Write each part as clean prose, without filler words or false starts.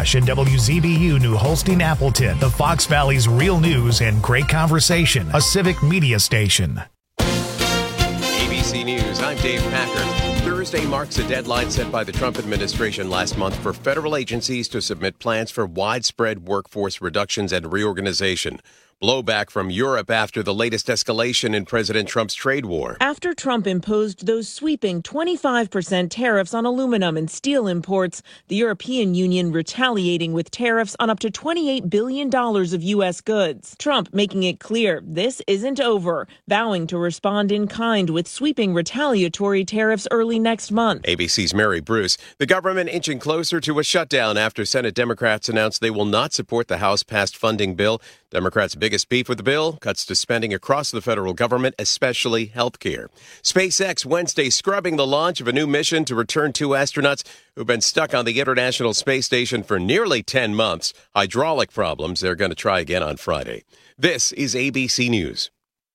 Oshkosh and WZBU New Holstein Appleton, the Fox Valley's real news and great conversation, a civic media station. ABC News, I'm Dave Packer. Thursday marks a deadline set by the Trump administration last month for federal agencies to submit plans for widespread workforce reductions and reorganization. Blowback from Europe after the latest escalation in President Trump's trade war. After Trump imposed those sweeping 25% tariffs on aluminum and steel imports, the European Union retaliating with tariffs on up to $28 billion of U.S. goods. Trump making it clear this isn't over, vowing to respond in kind with sweeping retaliatory tariffs early next month. ABC's Mary Bruce. The government inching closer to a shutdown after Senate Democrats announced they will not support the House-passed funding bill. Democrats' biggest beef with the bill, cuts to spending across the federal government, especially health care. SpaceX Wednesday scrubbing the launch of a new mission to return 2 astronauts who've been stuck on the International Space Station for nearly 10 months. Hydraulic problems. They're going to try again on Friday. This is ABC News.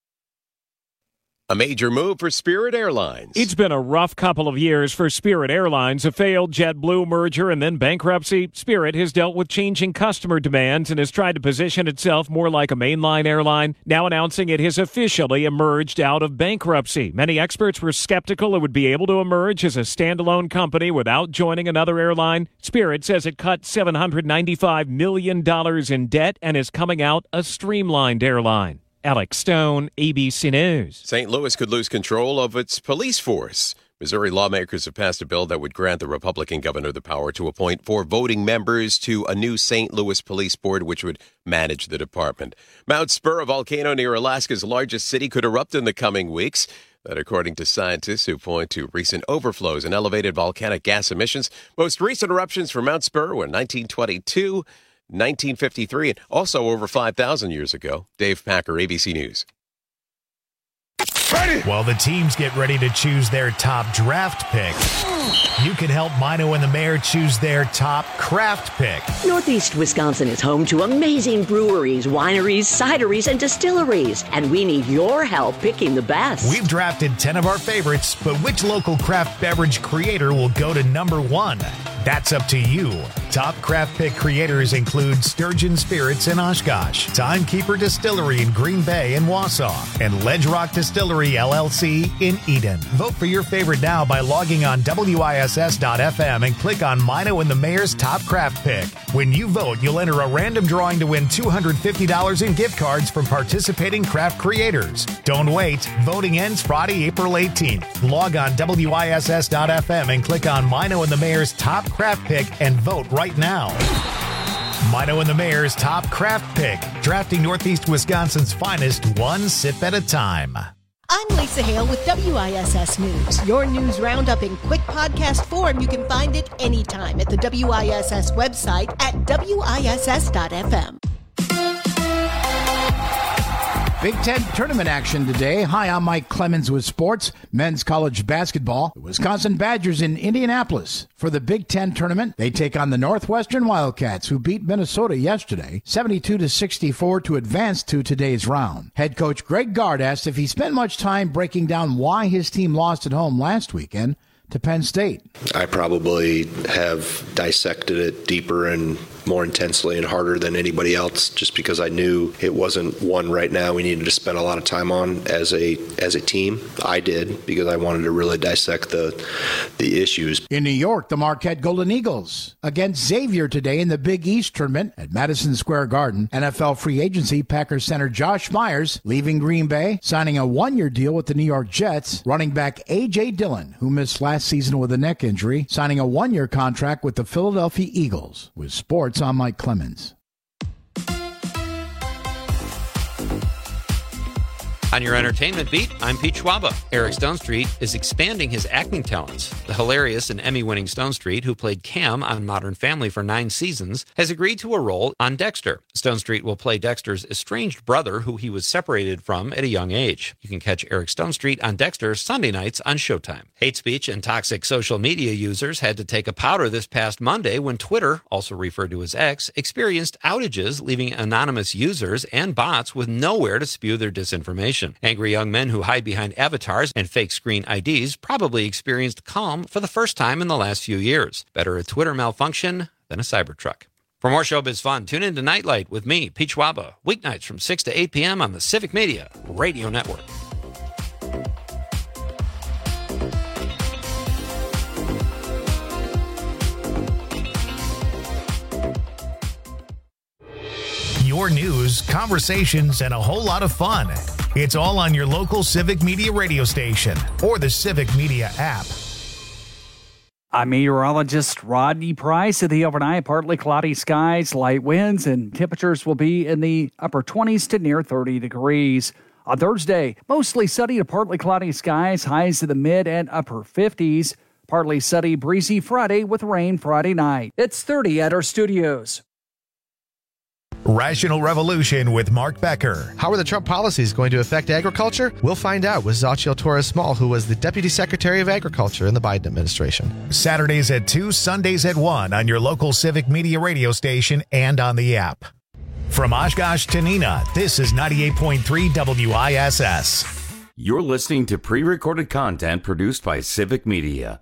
A major move for Spirit Airlines. It's been a rough couple of years for Spirit Airlines, a failed JetBlue merger and then bankruptcy. Spirit has dealt with changing customer demands and has tried to position itself more like a mainline airline, now announcing it has officially emerged out of bankruptcy. Many experts were skeptical it would be able to emerge as a standalone company without joining another airline. Spirit says it cut $795 million in debt and is coming out a streamlined airline. Alex Stone, ABC News. St. Louis could lose control of its police force. Missouri lawmakers have passed a bill that would grant the Republican governor the power to appoint 4 voting members to a new St. Louis Police Board, which would manage the department. Mount Spur, a volcano near Alaska's largest city, could erupt in the coming weeks. That according to scientists who point to recent overflows and elevated volcanic gas emissions. Most recent eruptions for Mount Spur were 1922, 1953, and also over 5,000 years ago. Dave Packer, ABC News. Ready. While the teams get ready to choose their top draft pick, you can help Mino and the Mayor choose their top craft pick. Northeast Wisconsin is home to amazing breweries, wineries, cideries, and distilleries, and we need your help picking the best. We've drafted 10 of our favorites, but which local craft beverage creator will go to number 1? That's up to you. Top craft pick creators include Sturgeon Spirits in Oshkosh, Timekeeper Distillery in Green Bay and Wausau, and Ledge Rock Distillery LLC in Eden. Vote for your favorite now by logging on WISS.FM and click on Mino and the Mayor's Top Craft Pick. When you vote, you'll enter a random drawing to win $250 in gift cards from participating craft creators. Don't wait. Voting ends Friday, April 18th. Log on WISS.FM and click on Mino and the Mayor's Top Craft Pick and vote right now. Mino and the Mayor's Top Craft Pick, drafting Northeast Wisconsin's finest one sip at a time. I'm Lisa Hale with WISS News. Your news roundup in quick podcast form. You can find it anytime at the WISS website at WISS.FM. Big Ten tournament action today. Hi, I'm Mike Clemens with sports. Men's college basketball. The Wisconsin Badgers in Indianapolis for the Big Ten tournament. They take on the Northwestern Wildcats, who beat Minnesota yesterday, 72-64 to advance to today's round. Head coach Greg Gard asked if he spent much time breaking down why his team lost at home last weekend to Penn State. I probably have dissected it deeper and more intensely and harder than anybody else, just because I knew it wasn't one right now we needed to spend a lot of time on as a team. I did, because I wanted to really dissect the issues. In New York, the Marquette Golden Eagles against Xavier today in the Big East tournament at Madison Square Garden. NFL free agency, Packers center Josh Myers leaving Green Bay, signing a 1-year deal with the New York Jets. Running back A.J. Dillon, who missed last season with a neck injury, signing a 1-year contract with the Philadelphia Eagles. With sports, I'm Mike Clemens. On your entertainment beat, I'm Pete Schwaba. Eric Stonestreet is expanding his acting talents. The hilarious and Emmy-winning Stonestreet, who played Cam on Modern Family for 9 seasons, has agreed to a role on Dexter. Stonestreet will play Dexter's estranged brother, who he was separated from at a young age. You can catch Eric Stonestreet on Dexter Sunday nights on Showtime. Hate speech and toxic social media users had to take a powder this past Monday when Twitter, also referred to as X, experienced outages, leaving anonymous users and bots with nowhere to spew their disinformation. Angry young men who hide behind avatars and fake screen IDs probably experienced calm for the first time in the last few years. Better a Twitter malfunction than a Cybertruck. For more showbiz fun, tune in to Nightlight with me, Pete Schwaba, weeknights from 6 to 8 p.m. on the Civic Media Radio Network. Your news, conversations, and a whole lot of fun. It's all on your local Civic Media radio station or the Civic Media app. I'm meteorologist Rodney Price. At the overnight, partly cloudy skies, light winds, and temperatures will be in the upper 20s to near 30 degrees. On Thursday, mostly sunny to partly cloudy skies, highs in the mid and upper 50s. Partly sunny, breezy Friday with rain Friday night. It's 30 at our studios. Rational Revolution with Mark Becker. How are the Trump policies going to affect agriculture? We'll find out with Xochitl Torres-Small, who was the Deputy Secretary of Agriculture in the Biden administration. Saturdays at 2, Sundays at 1 on your local Civic Media radio station and on the app. From Oshkosh to Neenah, this is 98.3 WISS. You're listening to pre-recorded content produced by Civic Media.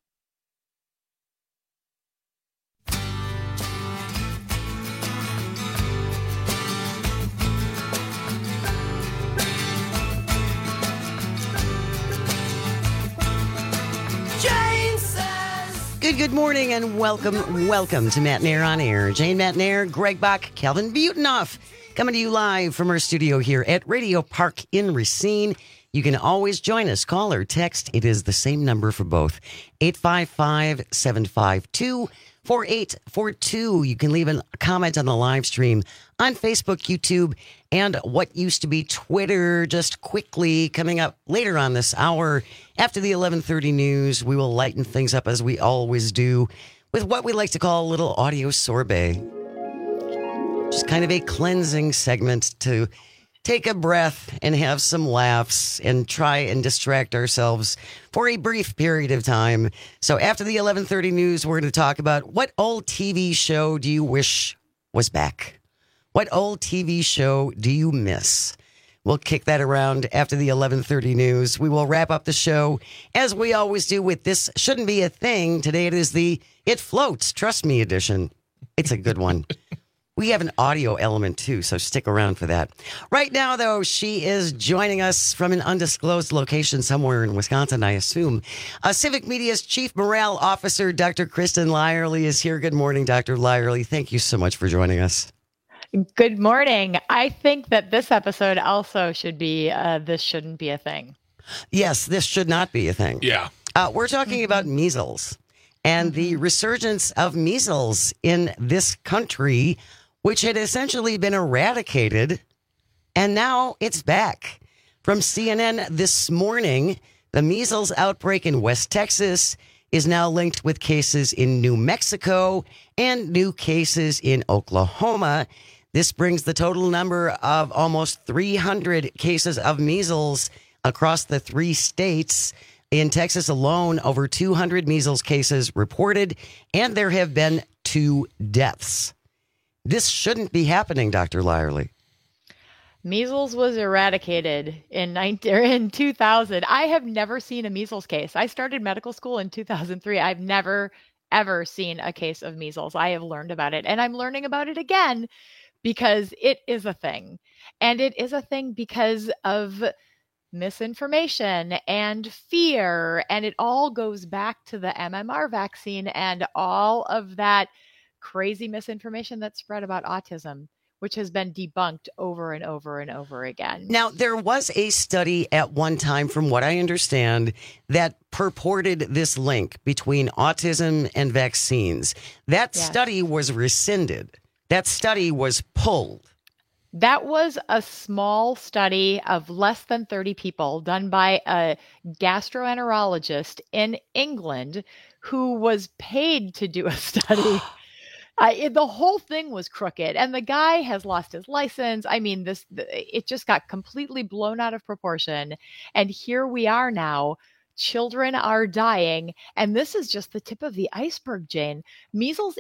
Good morning and welcome to Matt Nair on Air. Jane Matt Nair, Greg Bach, Calvin Butenhoff, coming to you live from our studio here at Radio Park in Racine. You can always join us. Call or text. It is the same number for both. 855-752-4842. You can leave a comment on the live stream on Facebook, YouTube, and what used to be Twitter. Just quickly, coming up later on this hour, after the 11:30 news, we will lighten things up as we always do with what we like to call a little audio sorbet. Just kind of a cleansing segment to take a breath and have some laughs and try and distract ourselves for a brief period of time. So after the 11:30 news, we're going to talk about what old TV show do you wish was back? What old TV show do you miss? We'll kick that around after the 11:30 news. We will wrap up the show, as we always do, with This Shouldn't Be a Thing. Today it is the It Floats, Trust Me edition. It's a good one. We have an audio element, too, so stick around for that. Right now, though, she is joining us from an undisclosed location somewhere in Wisconsin, I assume. Civic Media's Chief Morale Officer, Dr. Kristen Lyerly, is here. Good morning, Dr. Lyerly. Thank you so much for joining us. Good morning. I think that this episode also should be This Shouldn't Be a Thing. Yes, this should not be a thing. Yeah. We're talking about measles and the resurgence of measles in this country, which had essentially been eradicated, and now it's back. From CNN this morning, the measles outbreak in West Texas is now linked with cases in New Mexico and new cases in Oklahoma. This brings the total number of almost 300 cases of measles across the 3 states. In Texas alone, over 200 measles cases reported, and there have been 2 deaths. This shouldn't be happening, Dr. Lyerly. Measles was eradicated in 2000. I have never seen a measles case. I started medical school in 2003. I've never, ever seen a case of measles. I have learned about it, and I'm learning about it again because it is a thing. And it is a thing because of misinformation and fear. And it all goes back to the MMR vaccine and all of that crazy misinformation that's spread about autism, which has been debunked over and over and over again. Now, there was a study at one time, from what I understand, that purported this link between autism and vaccines. That study was rescinded. That study was pulled. That was a small study of less than 30 people done by a gastroenterologist in England who was paid to do a study. The whole thing was crooked, and the guy has lost his license. I mean, it just got completely blown out of proportion. And here we are now. Children are dying, and this is just the tip of the iceberg, Jane. Measles is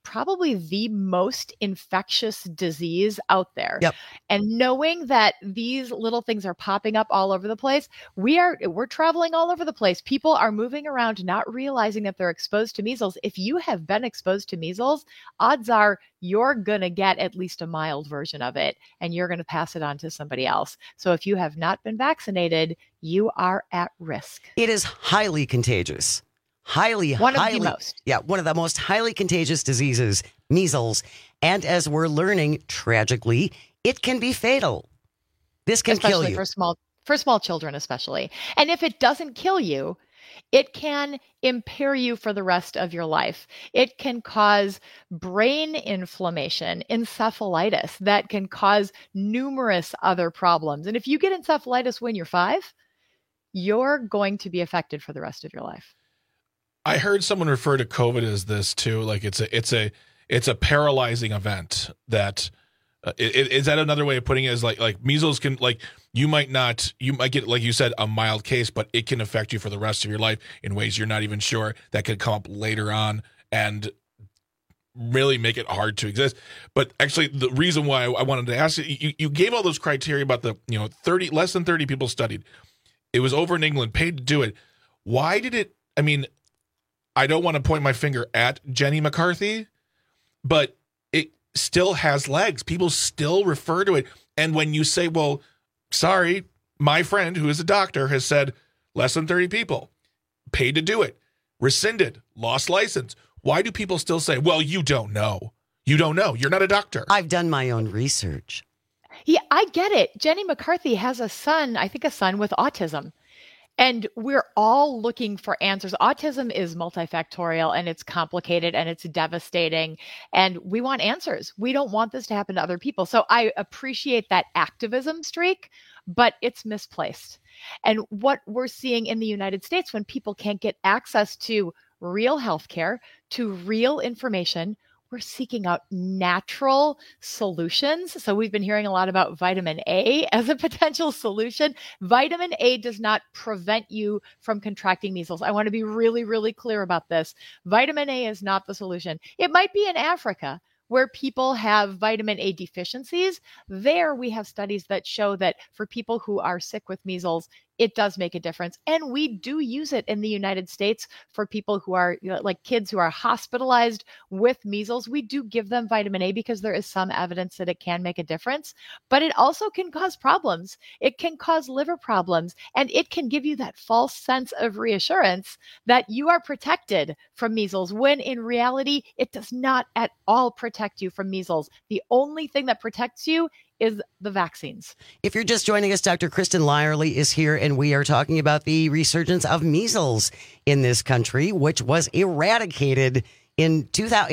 probably the most infectious disease out there. Yep. And knowing that these little things are popping up all over the place, we're traveling all over the place. People are moving around not realizing that they're exposed to measles. If you have been exposed to measles, odds are you're going to get at least a mild version of it, and you're going to pass it on to somebody else. So if you have not been vaccinated, you are at risk. It is highly contagious. One of the most highly contagious diseases, measles. And as we're learning, tragically, it can be fatal. This can kill you. For small children, especially. And if it doesn't kill you, it can impair you for the rest of your life. It can cause brain inflammation, encephalitis, that can cause numerous other problems. And if you get encephalitis when you're 5, you're going to be affected for the rest of your life. I heard someone refer to COVID as this too, like it's a paralyzing event. That is that another way of putting it? Is like measles can, like, you might get, like you said, a mild case, but it can affect you for the rest of your life in ways you're not even sure, that could come up later on and really make it hard to exist. But actually, the reason why I wanted to ask you gave all those criteria about the less than 30 people studied. It was over in England, paid to do it. Why did it? I mean, I don't want to point my finger at Jenny McCarthy, but it still has legs. People still refer to it. And when you say, well, sorry, my friend who is a doctor has said less than 30 people, paid to do it, rescinded, lost license. Why do people still say, well, you don't know? You don't know. You're not a doctor. I've done my own research. Yeah, I get it. Jenny McCarthy has a son with autism. And we're all looking for answers. Autism is multifactorial, and it's complicated, and it's devastating. And we want answers. We don't want this to happen to other people. So I appreciate that activism streak, but it's misplaced. And what we're seeing in the United States, when people can't get access to real healthcare, to real information, we're seeking out natural solutions. So we've been hearing a lot about vitamin A as a potential solution. Vitamin A does not prevent you from contracting measles. I want to be really, really clear about this. Vitamin A is not the solution. It might be in Africa, where people have vitamin A deficiencies. There we have studies that show that for people who are sick with measles, it does make a difference. And we do use it in the United States for people who are, like kids who are hospitalized with measles. We do give them vitamin A because there is some evidence that it can make a difference, but it also can cause problems. It can cause liver problems, and it can give you that false sense of reassurance that you are protected from measles, when in reality, it does not at all protect you from measles. The only thing that protects you is the vaccines. If you're just joining us, Dr. Kristen Lyerly is here, and we are talking about the resurgence of measles in this country, which was eradicated in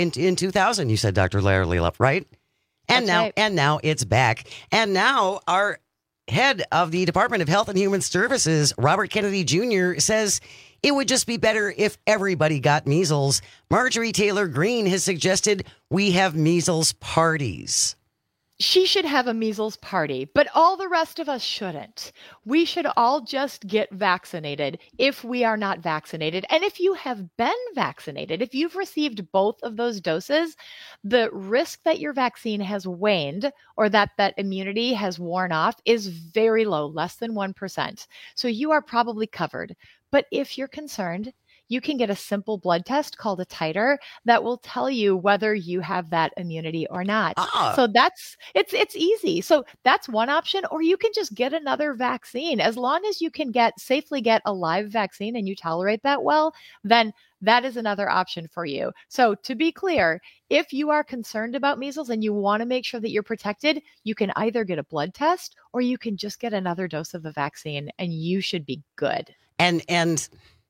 2000. You said, Dr. Lyerly, right? And now it's back. And now our head of the Department of Health and Human Services, Robert Kennedy Jr., says it would just be better if everybody got measles. Marjorie Taylor Greene has suggested we have measles parties. She should have a measles party, but all the rest of us shouldn't. We should all just get vaccinated if we are not vaccinated. And if you have been vaccinated, if you've received both of those doses, the risk that your vaccine has waned or that immunity has worn off is very low, less than 1%. So you are probably covered. But if you're concerned, you can get a simple blood test called a titer that will tell you whether you have that immunity or not. So it's easy. So that's one option, or you can just get another vaccine. As long as you can safely get a live vaccine and you tolerate that well, then that is another option for you. So to be clear, if you are concerned about measles and you want to make sure that you're protected, you can either get a blood test or you can just get another dose of the vaccine, and you should be good. And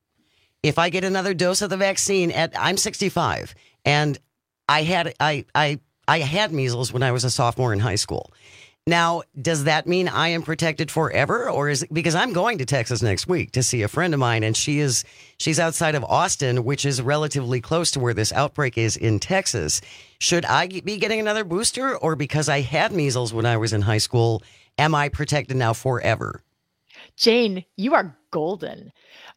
if I get another dose of the vaccine I'm 65, and I had measles when I was a sophomore in high school. Now, does that mean I am protected forever, or is it because I'm going to Texas next week to see a friend of mine, and she's outside of Austin, which is relatively close to where this outbreak is in Texas. Should I be getting another booster, or because I had measles when I was in high school, am I protected now forever? Jane, you are golden.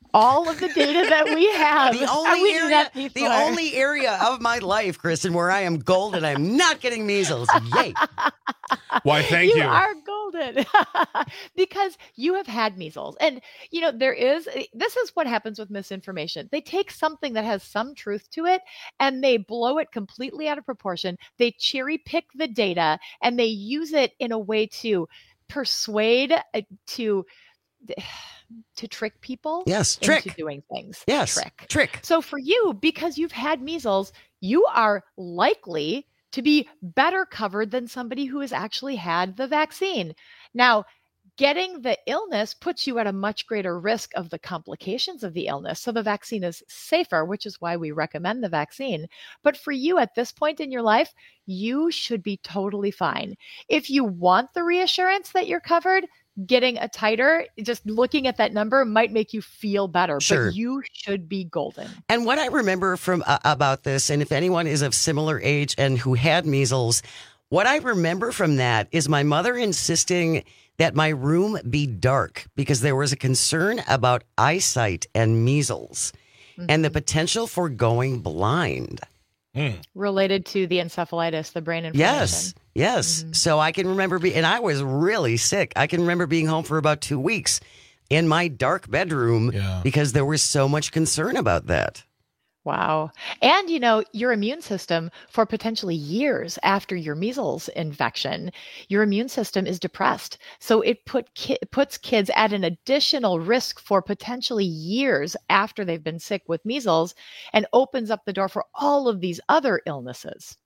all of the data that we have. The only area of my life, Kristen, where I am golden. I'm not getting measles. Yay. Why, thank you. You are golden because you have had measles. And, this is what happens with misinformation. They take something that has some truth to it and they blow it completely out of proportion. They cherry pick the data and they use it in a way to persuade, to trick people into doing things. Yes, trick. So for you, because you've had measles, you are likely to be better covered than somebody who has actually had the vaccine. Now, getting the illness puts you at a much greater risk of the complications of the illness. So the vaccine is safer, which is why we recommend the vaccine. But for you at this point in your life, you should be totally fine. If you want the reassurance that you're covered, getting a titer, just looking at that number might make you feel better, Sure. but you should be golden. And what I remember from about this, and if anyone is of similar age and who had measles, what I remember from that is my mother insisting that my room be dark because there was a concern about eyesight and measles and the potential for going blind. Related to the encephalitis, the brain inflammation. Yes. So I can remember and I was really sick. I can remember being home for about 2 weeks in my dark bedroom because there was so much concern about that. Wow. And, your immune system for potentially years after your measles infection, your immune system is depressed. So it puts kids at an additional risk for potentially years after they've been sick with measles and opens up the door for all of these other illnesses.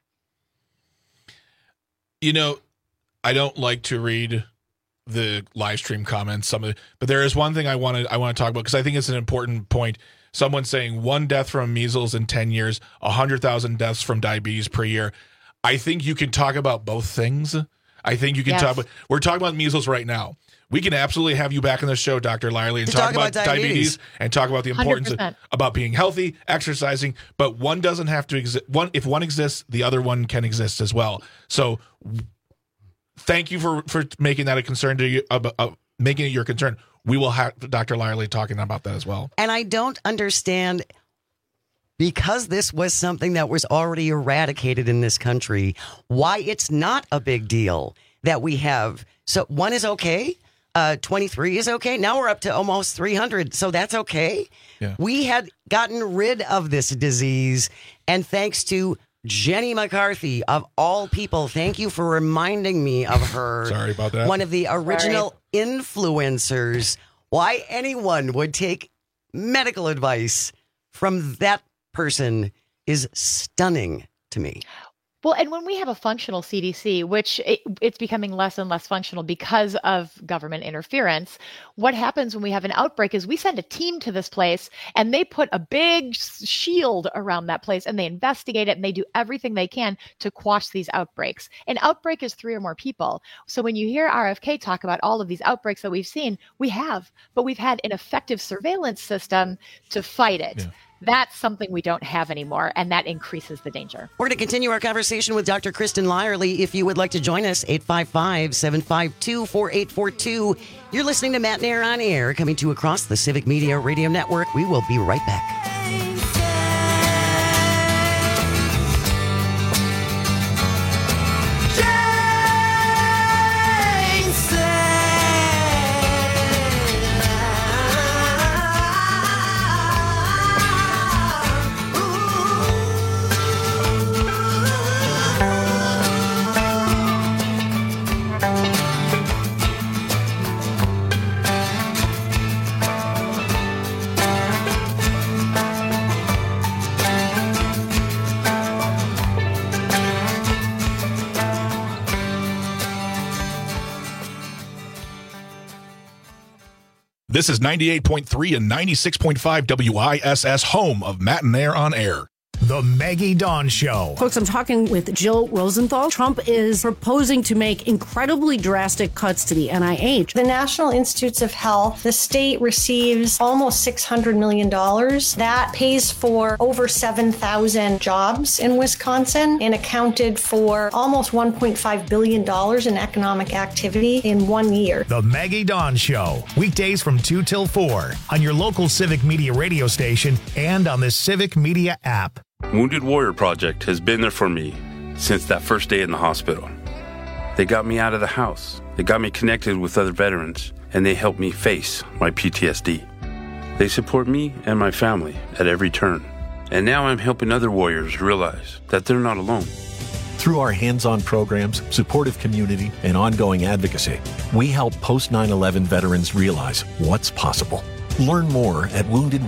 I don't like to read the live stream comments, but there is one thing I want to talk about because I think it's an important point. Someone saying 1 death from measles in 10 years, 100,000 deaths from diabetes per year. I think you can talk about both things. I think you can talk about, we're talking about measles right now. We can absolutely have you back on the show, Dr. Lyerly, and talk about diabetes and talk about the importance about being healthy, exercising, but one doesn't have to exist. If one exists, the other one can exist as well. So thank you for making that a concern to you, making it your concern. We will have Dr. Lyerly talking about that as well. And I don't understand, because this was something that was already eradicated in this country, why it's not a big deal that we have. So 1 is okay. 23 is okay. Now we're up to almost 300. So that's okay. Yeah. We had gotten rid of this disease. And thanks to Jenny McCarthy, of all people, thank you for reminding me of her. Sorry about that. One of the original influencers. Why anyone would take medical advice from that person is stunning to me. Well, and when we have a functional CDC, which it's becoming less and less functional because of government interference, what happens when we have an outbreak is we send a team to this place and they put a big shield around that place and they investigate it and they do everything they can to quash these outbreaks. An outbreak is 3 or more people. So when you hear RFK talk about all of these outbreaks that we've seen, but we've had an effective surveillance system to fight it. Yeah. That's something we don't have anymore, and that increases the danger. We're going to continue our conversation with Dr. Kristen Lyerly. If you would like to join us, 855-752-4842. You're listening to Matt and Air on Air, coming to you across the Civic Media Radio Network. We will be right back. This is 98.3 and 96.5 WISS, home of Matt and Air on Air. The Maggie Dawn Show. Folks, I'm talking with Jill Rosenthal. Trump is proposing to make incredibly drastic cuts to the NIH. The National Institutes of Health, the state receives almost $600 million. That pays for over 7,000 jobs in Wisconsin and accounted for almost $1.5 billion in economic activity in 1 year. The Maggie Dawn Show. Weekdays from 2 till 4 on your local Civic Media radio station and on the Civic Media app. Wounded Warrior Project has been there for me since that first day in the hospital. They got me out of the house. They got me connected with other veterans, and they helped me face my PTSD. They support me and my family at every turn. And now I'm helping other warriors realize that they're not alone. Through our hands-on programs, supportive community, and ongoing advocacy, we help post-9/11 veterans realize what's possible. Learn more at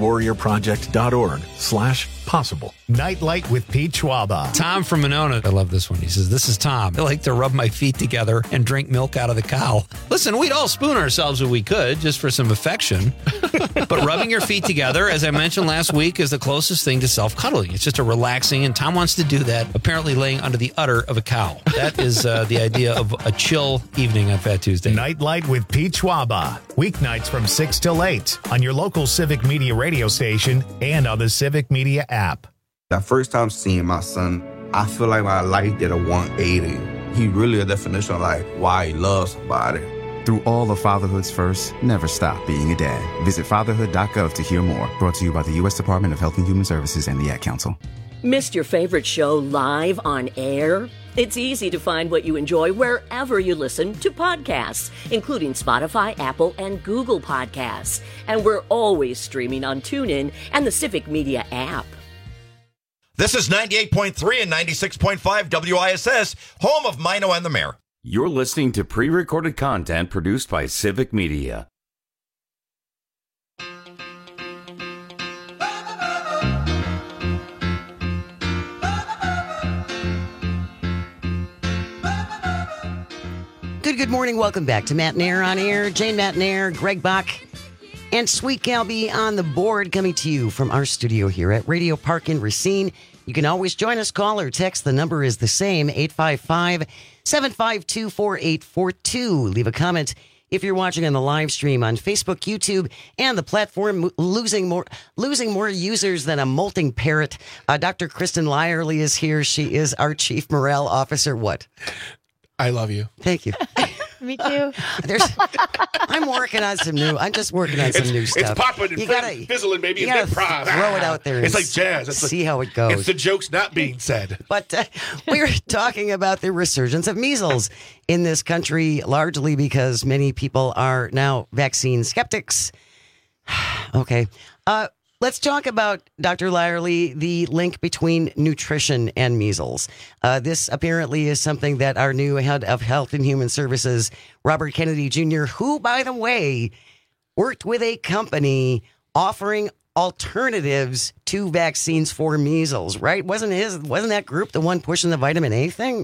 woundedwarriorproject.org/possible. Nightlight with Pete Schwaba. Tom from Monona. I love this one. He says, "This is Tom. I like to rub my feet together and drink milk out of the cow." Listen, we'd all spoon ourselves if we could, just for some affection. But rubbing your feet together, as I mentioned last week, is the closest thing to self-cuddling. It's just a relaxing, and Tom wants to do that, apparently laying under the udder of a cow. That is the idea of a chill evening on Fat Tuesday. Nightlight with Pete Schwaba. Weeknights from 6 till 8 on your local Civic Media radio station and on the Civic Media app. That first time seeing my son, I feel like my life did a 180. He really a definition of like why he loves somebody. Through all of fatherhood's first, never stop being a dad. Visit fatherhood.gov to hear more. Brought to you by the U.S. Department of Health and Human Services and the Ad Council. Missed your favorite show live on air? It's easy to find what you enjoy wherever you listen to podcasts, including Spotify, Apple, and Google Podcasts. And we're always streaming on TuneIn and the Civic Media app. This is 98.3 and 96.5 WISS, home of Mino and the Mayor. You're listening to pre-recorded content produced by Civic Media. Good morning. Welcome back to Matt Nair on Air. Jane Matt Nair, Greg Bach, and Sweet Galby on the board, coming to you from our studio here at Radio Park in Racine. You can always join us, call or text. The number is the same, 855-752-4842. Leave a comment if you're watching on the live stream on Facebook, YouTube, and the platform losing more users than a molting parrot. Dr. Kristen Lyerly is here. She is our Chief Morale Officer. What? I love you. Thank you. Me too. I'm working on some new. I'm just working on some new stuff. It's popping and fizzling, baby. It's improv. Throw it out there. It's like jazz. See how it goes. It's the jokes not being said. But we're talking about the resurgence of measles in this country, largely because many people are now vaccine skeptics. Okay. Let's talk about, Dr. Lyerly, the link between nutrition and measles. This apparently is something that our new head of Health and Human Services, Robert Kennedy Jr., who, by the way, worked with a company offering alternatives to vaccines for measles, right? Wasn't that group the one pushing the vitamin A thing?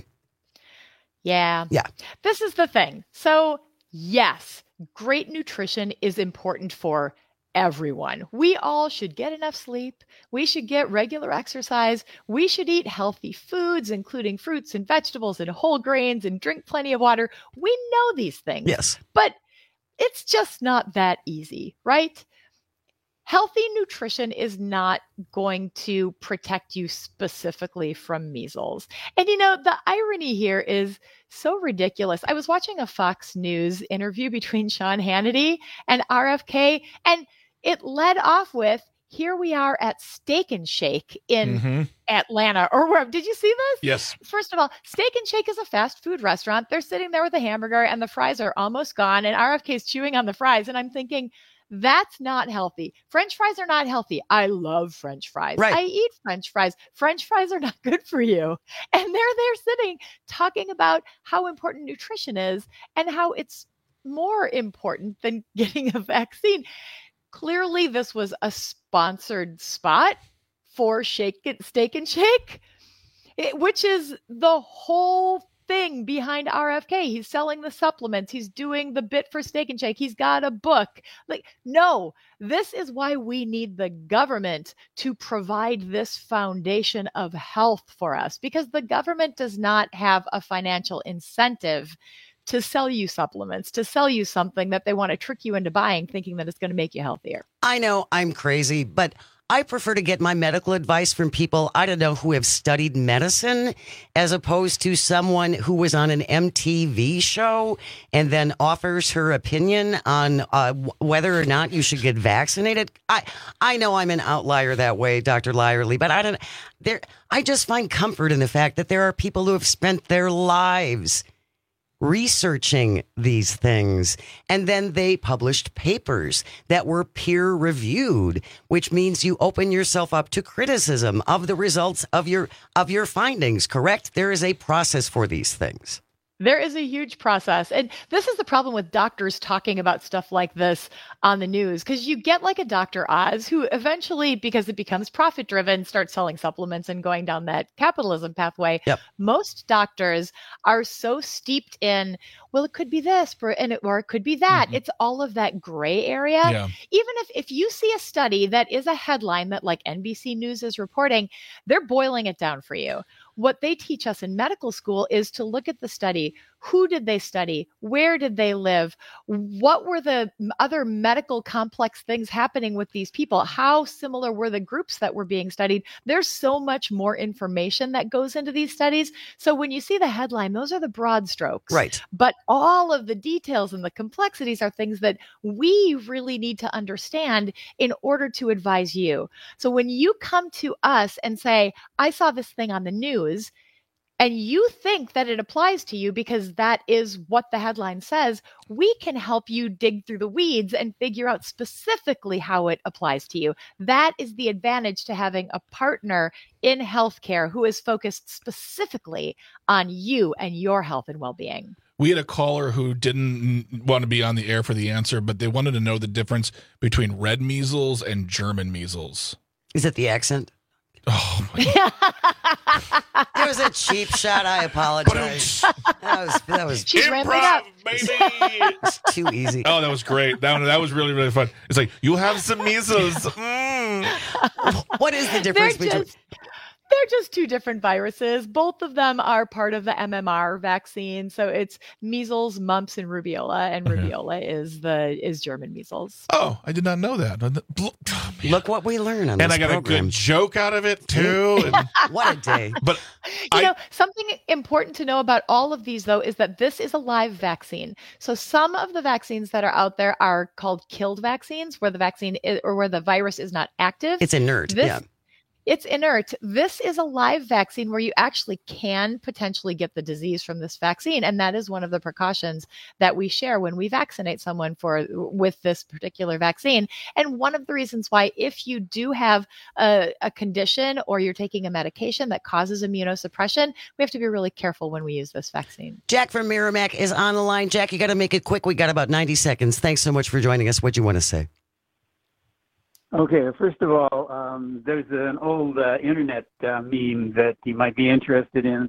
Yeah. Yeah. This is the thing. So, yes, great nutrition is important for everyone. We all should get enough sleep. We should get regular exercise. We should eat healthy foods, including fruits and vegetables and whole grains, and drink plenty of water. We know these things. Yes. But it's just not that easy, right? Healthy nutrition is not going to protect you specifically from measles. And the irony here is so ridiculous. I was watching a Fox News interview between Sean Hannity and RFK, and it led off with, here we are at Steak and Shake in Atlanta, or where? Did you see this? Yes. First of all, Steak and Shake is a fast food restaurant. They're sitting there with a hamburger and the fries are almost gone, and RFK is chewing on the fries. And I'm thinking, that's not healthy. French fries are not healthy. I love French fries. Right. I eat French fries. French fries are not good for you. And they're sitting talking about how important nutrition is and how it's more important than getting a vaccine. Clearly, this was a sponsored spot for Steak and Shake, which is the whole thing. wing behind RFK. He's selling the supplements. He's doing the bit for Steak and Shake. He's got a book. Like, no, this is why we need the government to provide this foundation of health for us, because the government does not have a financial incentive to sell you supplements, to sell you something that they want to trick you into buying, thinking that it's going to make you healthier. I know I'm crazy, but I prefer to get my medical advice from people, I don't know, who have studied medicine, as opposed to someone who was on an MTV show and then offers her opinion on whether or not you should get vaccinated. I know I'm an outlier that way, Dr. Lyerly, but I just find comfort in the fact that there are people who have spent their lives researching these things, and then they published papers that were peer reviewed, which means you open yourself up to criticism of the results of your findings. Correct? There is a process for these things. There is a huge process. And this is the problem with doctors talking about stuff like this on the news, because you get like a Dr. Oz who eventually, because it becomes profit driven, starts selling supplements and going down that capitalism pathway. Yep. Most doctors are so steeped in, well, it could be this or it could be that. It's all of that gray area. Yeah. Even if you see a study that is a headline that like NBC News is reporting, they're boiling it down for you. What they teach us in medical school is to look at the study. Who did they study? Where did they live? What were the other medical complex things happening with these people? How similar were the groups that were being studied? There's so much more information that goes into these studies. So when you see the headline, those are the broad strokes. Right. But all of the details and the complexities are things that we really need to understand in order to advise you. So when you come to us and say, I saw this thing on the news, and you think that it applies to you because that is what the headline says, we can help you dig through the weeds and figure out specifically how it applies to you. That is the advantage to having a partner in healthcare who is focused specifically on you and your health and well-being. We had a caller who didn't want to be on the air for the answer, but they wanted to know the difference between red measles and German measles. Is it the accent? Oh, my God. It was a cheap shot. I apologize. That was She's ramping up. Baby. It's too easy. Oh, that was great. That was really, really fun. It's like, you have some measles. What is the difference between... They're just two different viruses. Both of them are part of the MMR vaccine. So it's measles, mumps, and rubiola. And rubiola is German measles. Oh, I did not know that. Look what we learn on and this I got program. a good joke out of it, too. And, what a day. But you know, something important to know about all of these, though, is that this is a live vaccine. So some of the vaccines that are out there are called killed vaccines, where the vaccine is, or where the virus is not active. It's inert. It's inert. This is a live vaccine where you actually can potentially get the disease from this vaccine. And that is one of the precautions that we share when we vaccinate someone with this particular vaccine. And one of the reasons why, if you do have a condition or you're taking a medication that causes immunosuppression, we have to be really careful when we use this vaccine. Jack from Merrimack is on the line. Jack, you got to make it quick. We got about 90 seconds. Thanks so much for joining us. What do you want to say? Okay, first of all, there's an old internet meme that you might be interested in.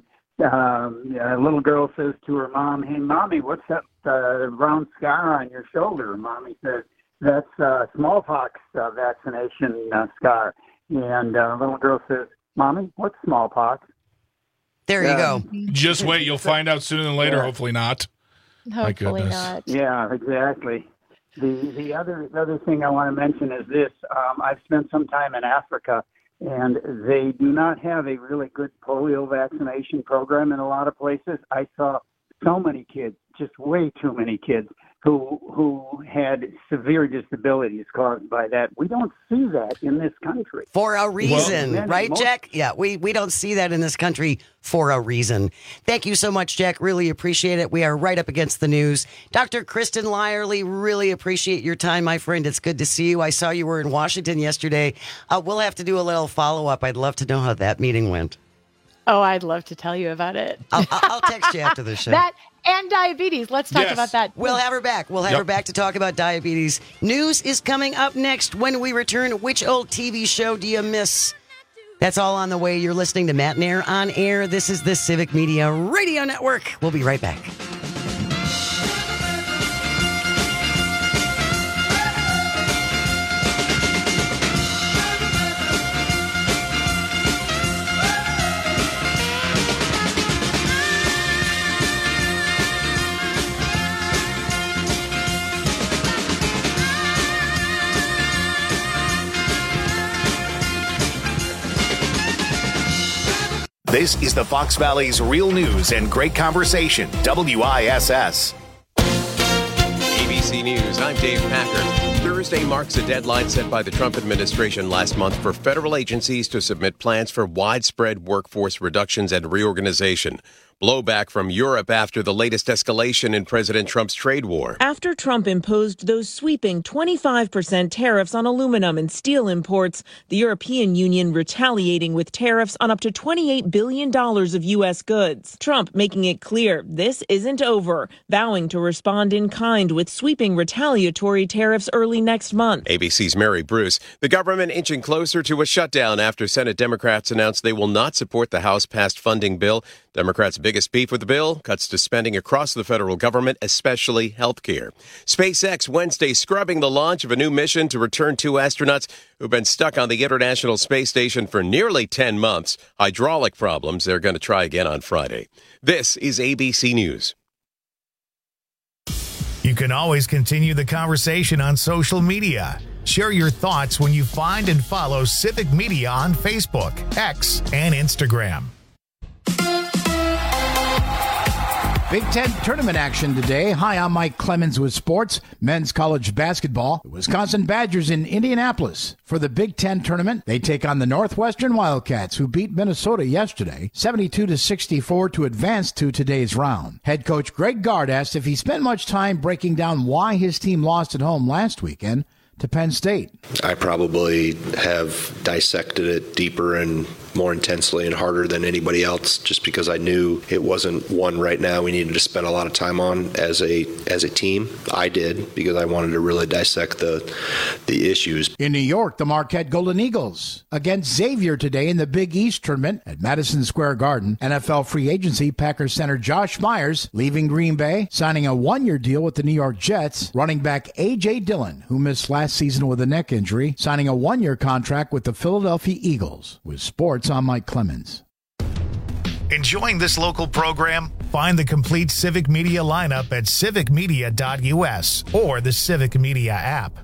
A little girl says to her mom, "Hey, Mommy, what's that round scar on your shoulder?" Mommy says, "That's smallpox vaccination scar." And the little girl says, "Mommy, what's smallpox?" There you go. Just wait. You'll find out sooner than later. Hopefully not. Hopefully not. Yeah, exactly. The other thing I want to mention is this. I've spent some time in Africa, and they do not have a really good polio vaccination program in a lot of places. I saw so many kids, just way too many kids, who had severe disabilities caused by that. We don't see that in this country. For a reason, right, Jack? Yeah, we don't see that in this country for a reason. Thank you so much, Jack. Really appreciate it. We are right up against the news. Dr. Kristen Lyerly, really appreciate your time, my friend. It's good to see you. I saw you were in Washington yesterday. We'll have to do a little follow-up. I'd love to know how that meeting went. Oh, I'd love to tell you about it. I'll text you after the show. That and diabetes. Let's talk about that. We'll have her back. We'll have her back to talk about diabetes. News is coming up next when we return. Which old TV show do you miss? That's all on the way. You're listening to Matt and Air on Air. This is the Civic Media Radio Network. We'll be right back. This is the Fox Valley's Real News and Great Conversation, WISS. ABC News, I'm Dave Packer. Thursday marks a deadline set by the Trump administration last month for federal agencies to submit plans for widespread workforce reductions and reorganization. Blowback from Europe after the latest escalation in President Trump's trade war. After Trump imposed those sweeping 25% tariffs on aluminum and steel imports, the European Union retaliating with tariffs on up to $28 billion of U.S. goods. Trump making it clear this isn't over, vowing to respond in kind with sweeping retaliatory tariffs early next month. ABC's Mary Bruce. The government inching closer to a shutdown after Senate Democrats announced they will not support the House-passed funding bill. Democrats' biggest beef with the bill, cuts to spending across the federal government, especially health care. SpaceX Wednesday scrubbing the launch of a new mission to return 2 astronauts who've been stuck on the International Space Station for nearly 10 months. Hydraulic problems. They're going to try again on Friday. This is ABC News. You can always continue the conversation on social media. Share your thoughts when you find and follow Civic Media on Facebook, X, and Instagram. Big Ten tournament action today. Hi, I'm Mike Clemens with sports. Men's college basketball. The Wisconsin Badgers in Indianapolis for the Big Ten tournament. They take on the Northwestern Wildcats, who beat Minnesota yesterday, 72-64 to advance to today's round. Head coach Greg Gard asked if he spent much time breaking down why his team lost at home last weekend to Penn State. I probably have dissected it deeper and more intensely and harder than anybody else, just because I knew it wasn't one right now we needed to spend a lot of time on as a team. I did, because I wanted to really dissect the issues. In New York, the Marquette Golden Eagles against Xavier today in the Big East tournament at Madison Square Garden. NFL free agency Packers center Josh Myers leaving Green Bay, signing a 1-year deal with the New York Jets. Running back A.J. Dillon, who missed last season with a neck injury, signing a 1-year contract with the Philadelphia Eagles. With sports, I'm Mike Clemens. Enjoying this local program? Find the complete Civic Media lineup at civicmedia.us or the Civic Media app.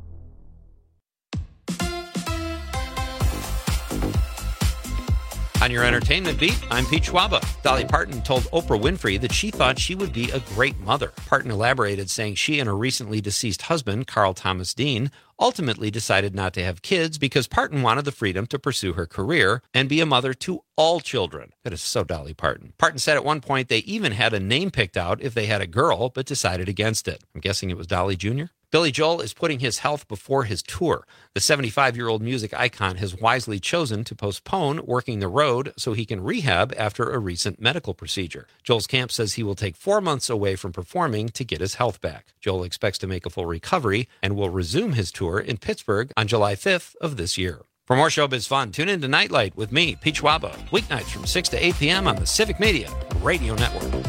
On your entertainment beat, I'm Pete Schwaba. Dolly Parton told Oprah Winfrey that she thought she would be a great mother. Parton elaborated, saying she and her recently deceased husband, Carl Thomas Dean, ultimately decided not to have kids because Parton wanted the freedom to pursue her career and be a mother to all children. That is so Dolly Parton. Parton said at one point they even had a name picked out if they had a girl, but decided against it. I'm guessing it was Dolly Jr.? Billy Joel is putting his health before his tour. The 75-year-old music icon has wisely chosen to postpone working the road so he can rehab after a recent medical procedure. Joel's camp says he will take 4 months away from performing to get his health back. Joel expects to make a full recovery and will resume his tour in Pittsburgh on July 5th of this year. For more showbiz fun, tune in to Nightlight with me, Pete Schwaba, weeknights from 6 to 8 p.m. on the Civic Media Radio Network.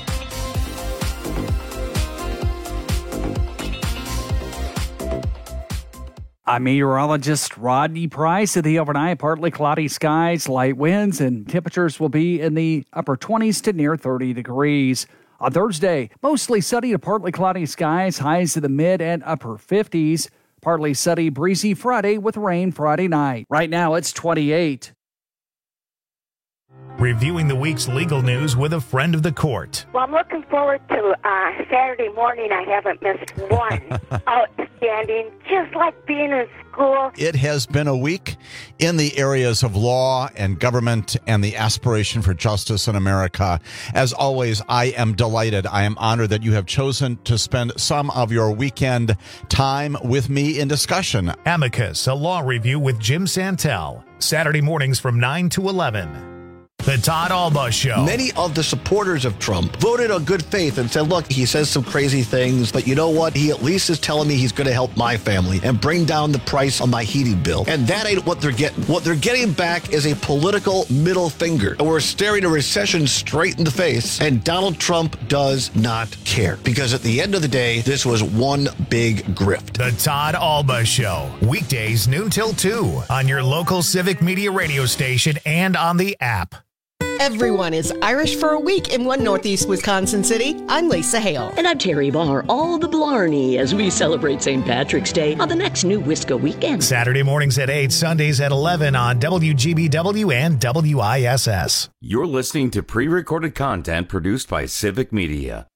I'm meteorologist Rodney Price. The overnight, partly cloudy skies, light winds, and temperatures will be in the upper 20s to near 30 degrees. On Thursday, mostly sunny to partly cloudy skies, highs to the mid and upper 50s. Partly sunny, breezy Friday with rain Friday night. Right now, it's 28. Reviewing the week's legal news with a friend of the court. Well, I'm looking forward to Saturday morning. I haven't missed one. Outstanding, just like being in school. It has been a week in the areas of law and government and the aspiration for justice in America. As always, I am delighted. I am honored that you have chosen to spend some of your weekend time with me in discussion. Amicus, a law review with Jim Santel. Saturday mornings from 9 to 11. The Todd Alba Show. Many of the supporters of Trump voted on good faith and said, look, he says some crazy things, but you know what? He at least is telling me he's going to help my family and bring down the price on my heating bill. And that ain't what they're getting. What they're getting back is a political middle finger. And we're staring a recession straight in the face. And Donald Trump does not care. Because at the end of the day, this was one big grift. The Todd Alba Show. Weekdays noon till 2 on your local Civic Media radio station and on the app. Everyone is Irish for a week in one Northeast Wisconsin city. I'm Lisa Hale. And I'm Terry Barr. All the Blarney as we celebrate St. Patrick's Day on the next New Wisco weekend. Saturday mornings at 8, Sundays at 11 on WGBW and WISS. You're listening to pre-recorded content produced by Civic Media.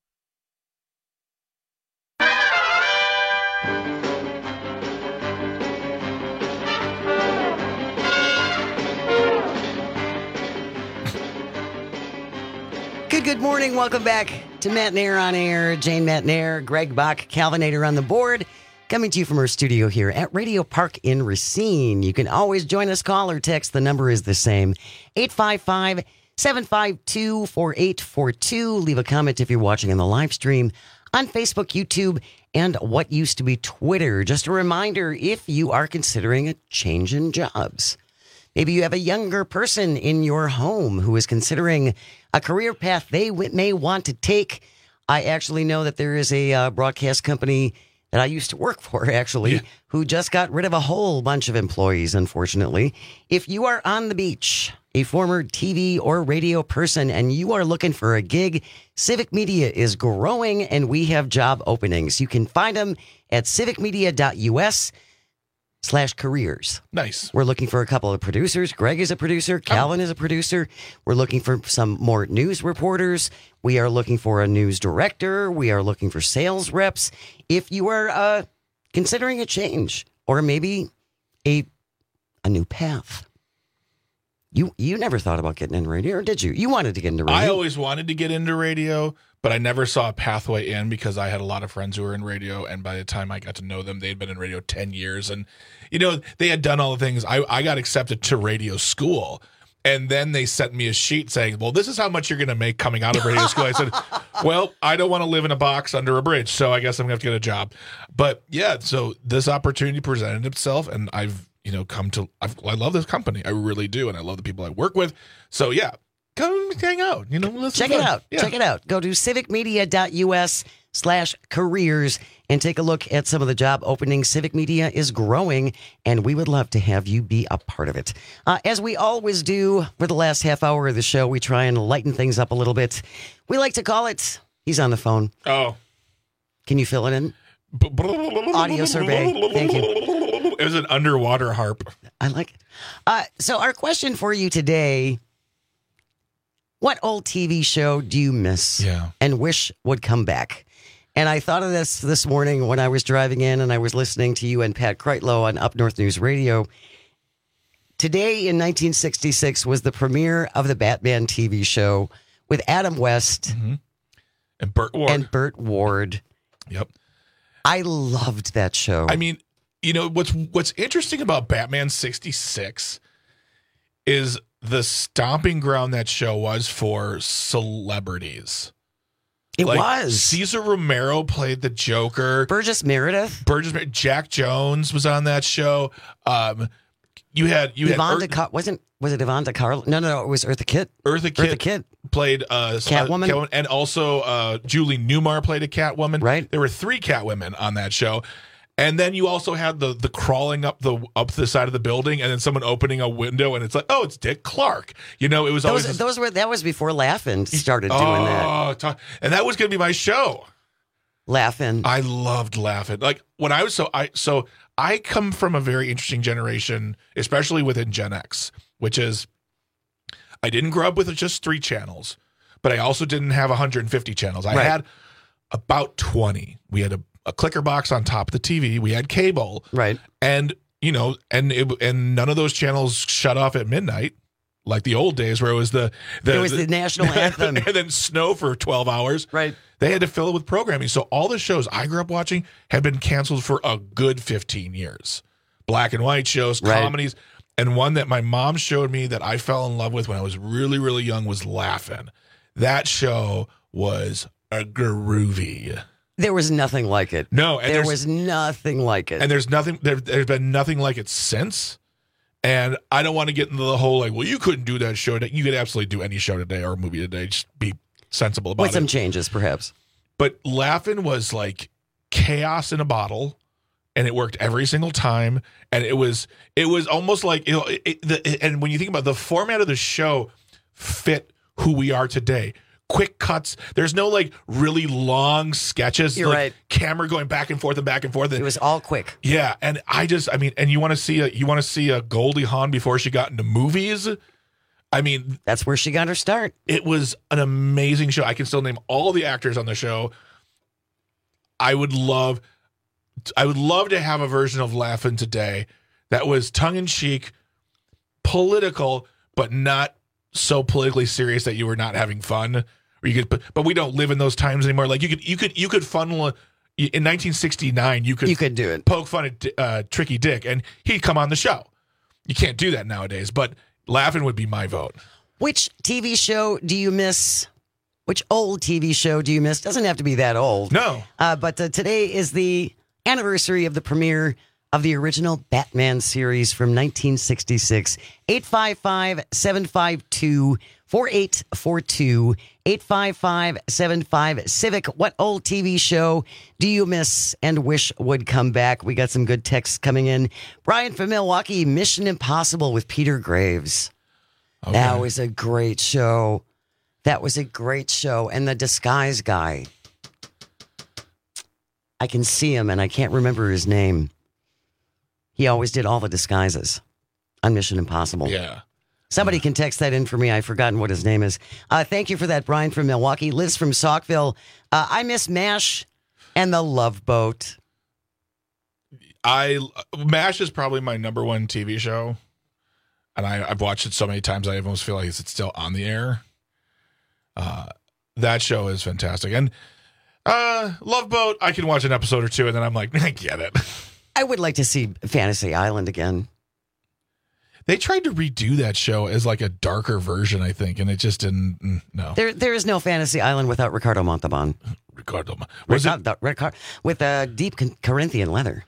Good morning. Welcome back to Matt Nair on Air. Jane Matt Nair, Greg Bach, Calvinator on the board. Coming to you from our studio here at Radio Park in Racine. You can always join us, call or text. The number is the same, 855-752-4842. Leave a comment if you're watching on the live stream on Facebook, YouTube, and what used to be Twitter. Just a reminder, if you are considering a change in jobs, maybe you have a younger person in your home who is considering a career path they may want to take. I actually know that there is a broadcast company that I used to work for, actually, who just got rid of a whole bunch of employees, unfortunately. If you are on the beach, a former TV or radio person, and you are looking for a gig, Civic Media is growing, and we have job openings. You can find them at civicmedia.us/careers. Nice. We're looking for a couple of producers. Greg is a producer. Calvin is a producer. We're looking for some more news reporters. We are looking for a news director. We are looking for sales reps. If you are considering a change or maybe a new path. You never thought about getting into radio, or did you? You wanted to get into radio. I always wanted to get into radio, but I never saw a pathway in because I had a lot of friends who were in radio, and by the time I got to know them, they had been in radio 10 years. And, they had done all the things. I got accepted to radio school, and then they sent me a sheet saying, well, this is how much you're going to make coming out of radio school. I said, well, I don't want to live in a box under a bridge, so I guess I'm going to have to get a job. But, yeah, so this opportunity presented itself, and I love this company. I really do, and I love the people I work with. So, yeah. Come hang out, Check it out. Yeah. Check it out. Go to civicmedia.us/careers and take a look at some of the job openings. Civic Media is growing, and we would love to have you be a part of it. As we always do for the last half hour of the show, we try and lighten things up a little bit. We like to call it, he's on the phone. Oh. Can you fill it in? Audio survey. Thank you. It was an underwater harp. I like it. So our question for you today: what old TV show do you miss and wish would come back? And I thought of this morning when I was driving in and I was listening to you and Pat Kreitlow on Up North News Radio. Today in 1966 was the premiere of the Batman TV show with Adam West and Burt Ward. Yep. I loved that show. I mean, what's interesting about Batman 66 is the stomping ground that show was for celebrities. It was. Cesar Romero played the Joker. Burgess Meredith. Jack Jones was on that show. You had was it Yvonne DeCarlo? No, it was Eartha Kitt. Eartha Kitt played Catwoman. And also Julie Newmar played a Catwoman. Right. There were 3 Catwomen on that show. And then you also had the crawling up the side of the building, and then someone opening a window, and it's like, oh, it's Dick Clark. It was always that was before Laugh-In started doing that. And that was going to be my show. Laugh-In. I loved Laugh-In. Like when I was I come from a very interesting generation, especially within Gen X, which is I didn't grow up with just 3 channels, but I also didn't have 150 channels. I had about 20. We had a clicker box on top of the TV. We had cable. Right. And, and none of those channels shut off at midnight like the old days where it was the national anthem. And then snow for 12 hours. Right. They had to fill it with programming. So all the shows I grew up watching had been canceled for a good 15 years. Black and white shows, comedies. and one that my mom showed me that I fell in love with when I was really, really young was Laugh-In. That show was a groovy. There was nothing like it. No, and there was nothing like it. And there's been nothing like it since. And I don't want to get into the whole like, well, you couldn't do that show. You could absolutely do any show today or movie today. Just be sensible about it. With some changes, perhaps. But Laugh-In was like chaos in a bottle, and it worked every single time. And it was almost like, you know, and when you think about the format of the show, fit who we are today. Quick cuts. There's no like really long sketches. You're like, right. Camera going back and forth and back and forth. It was all quick. Yeah, and and you want to see a Goldie Hawn before she got into movies. I mean, that's where she got her start. It was an amazing show. I can still name all the actors on the show. I would love to have a version of Laugh-In today that was tongue in cheek, political, but not so politically serious that you were not having fun. Or you could, but we don't live in those times anymore. Like you could funnel in 1969. You could do it. Poke fun at Tricky Dick, and he'd come on the show. You can't do that nowadays. But Laugh-In would be my vote. Which TV show do you miss? Which old TV show do you miss? Doesn't have to be that old. No. But today is the anniversary of the premiere of the original Batman series from 1966. 855-752-4842. 855-75-CIVIC. What old TV show do you miss and wish would come back? We got some good texts coming in. Brian from Milwaukee, Mission Impossible with Peter Graves. Okay. That was a great show. And the Disguise Guy. I can see him and I can't remember his name. He always did all the disguises on Mission Impossible. Yeah. Somebody can text that in for me. I've forgotten what his name is. Thank you for that, Brian from Milwaukee. Liz from Saukville. I miss MASH and The Love Boat. MASH is probably my number one TV show. And I've watched it so many times I almost feel like it's still on the air. That show is fantastic. And Love Boat, I can watch an episode or two and then I'm like, I get it. I would like to see Fantasy Island again. They tried to redo that show as like a darker version, I think, and it just didn't. No, there is no Fantasy Island without Ricardo Montalban. With a deep Corinthian leather.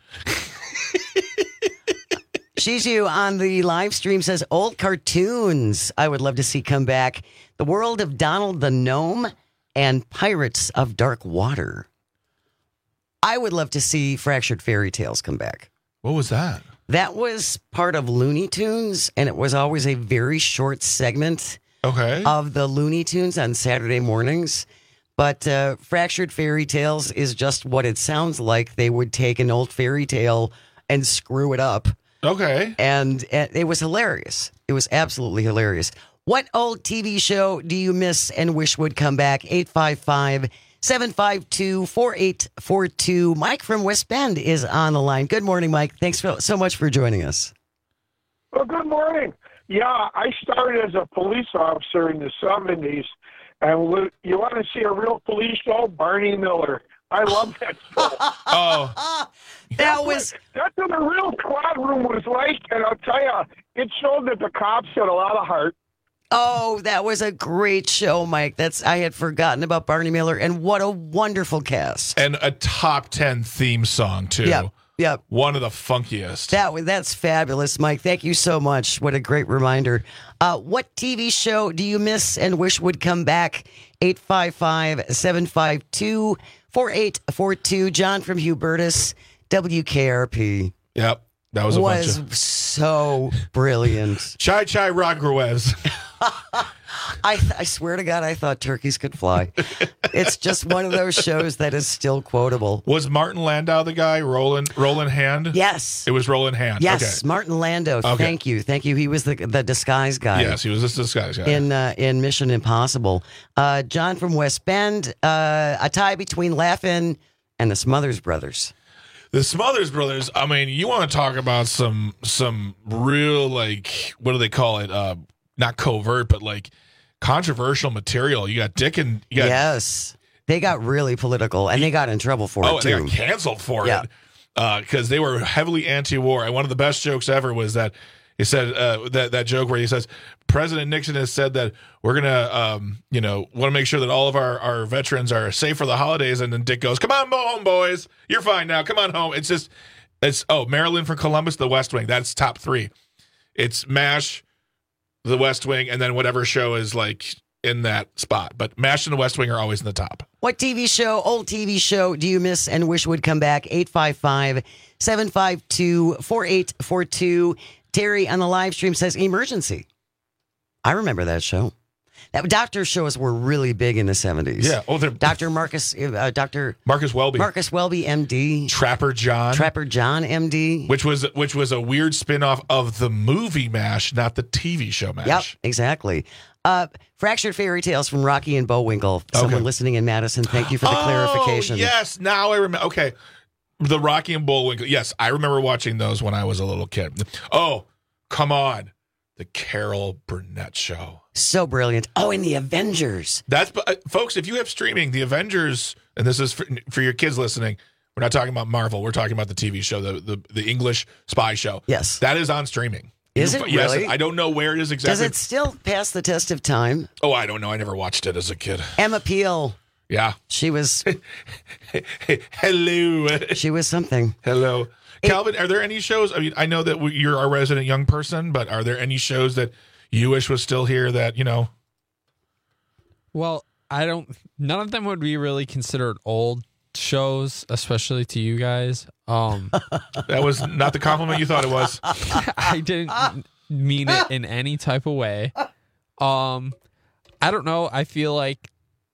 Shizu on the live stream says old cartoons I would love to see come back. The World of Donald the Gnome and Pirates of Dark Water. I would love to see Fractured Fairy Tales come back. What was that? That was part of Looney Tunes, and it was always a very short segment of the Looney Tunes on Saturday mornings. But Fractured Fairy Tales is just what it sounds like. They would take an old fairy tale and screw it up. Okay. And it was hilarious. It was absolutely hilarious. What old TV show do you miss and wish would come back? 855-752-4842. Mike from West Bend is on the line. Good morning, Mike. Thanks so much for joining us. Well, good morning. Yeah, I started as a police officer in the 70s. And you want to see a real police show? Barney Miller. I love that show. That's what the real squad room was like. And I'll tell you, it showed that the cops had a lot of heart. Oh, that was a great show, Mike. I had forgotten about Barney Miller, and what a wonderful cast. And a top 10 theme song, too. Yep. One of the funkiest. That's fabulous, Mike. Thank you so much. What a great reminder. What TV show do you miss and wish would come back? 855-752-4842. John from Hubertus, WKRP. Yep. That was a bunch of... so brilliant. Chai Chai Rodriguez. I swear to God, I thought turkeys could fly. It's just one of those shows that is still quotable. Was Martin Landau the guy, Roland Hand? Yes. It was Roland Hand. Yes, okay. Martin Landau. Okay. Thank you. He was the disguise guy. Yes, he was the disguise guy. In Mission Impossible. John from West Bend, a tie between Laugh-In and the Smothers Brothers. The Smothers Brothers, I mean, you want to talk about some real, like, what do they call it? Not covert, but like controversial material. You got Dick and... Yes. They got really political, and they got in trouble for it, too. They got canceled for it. Because they were heavily anti-war. And one of the best jokes ever was that He said that joke where he says, President Nixon has said that we're going to, want to make sure that all of our veterans are safe for the holidays. And then Dick goes, come on home, boys. You're fine now. Come on home. It's Marilyn from Columbus, The West Wing. That's top 3. It's MASH, The West Wing, and then whatever show is like in that spot. But MASH and The West Wing are always in the top. What old TV show do you miss and wish would come back? 855-752-4842. Terry on the live stream says Emergency. I remember that show. That doctor shows were really big in the 70s. Yeah. Oh, Dr. Marcus Welby. Marcus Welby, MD. Trapper John, MD. Which was a weird spinoff of the movie MASH, not the TV show MASH. Yep, exactly. Fractured Fairy Tales from Rocky and Bullwinkle. Someone listening in Madison, thank you for the clarification. Yes, now I remember. Okay. The Rocky and Bullwinkle. Yes, I remember watching those when I was a little kid. Oh, come on. The Carol Burnett Show. So brilliant. Oh, and the Avengers. That's folks, if you have streaming, the Avengers, and this is for your kids listening, we're not talking about Marvel. We're talking about the TV show, the English spy show. Yes. That is on streaming. Is it really? Yes, I don't know where it is exactly. Does it still pass the test of time? Oh, I don't know. I never watched it as a kid. Emma Peel. Yeah. She was... Hello. She was something. Hello. Calvin, are there any shows? I mean, I know that you're our resident young person, but are there any shows that you wish was still here that, Well, none of them would be really considered old shows, especially to you guys. That was not the compliment you thought it was. I didn't mean it in any type of way. I don't know. I feel like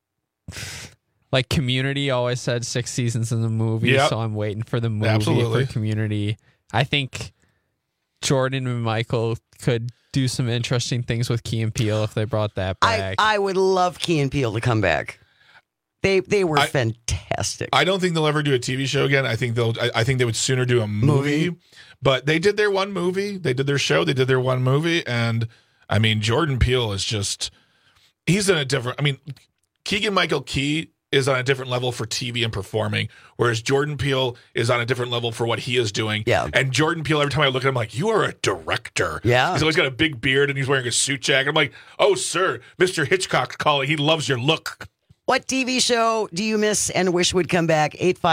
Community always said 6 seasons in the movie, so I'm waiting for the movie for Community. I think Jordan and Michael could do some interesting things with Key and Peele if they brought that back. I would love Key and Peele to come back. They were fantastic. I don't think they'll ever do a TV show again. I think they would sooner do a movie. But they did their one movie. They did their show. They did their one movie. And I mean, Jordan Peele is he's in a different. I mean, Keegan-Michael Key is on a different level for TV and performing, whereas Jordan Peele is on a different level for what he is doing. Yeah. And Jordan Peele, every time I look at him, like, you are a director. Yeah. He's always got a big beard and he's wearing a suit jacket. I'm like, oh, sir, Mr. Hitchcock's calling. He loves your look. What TV show do you miss and wish would come back?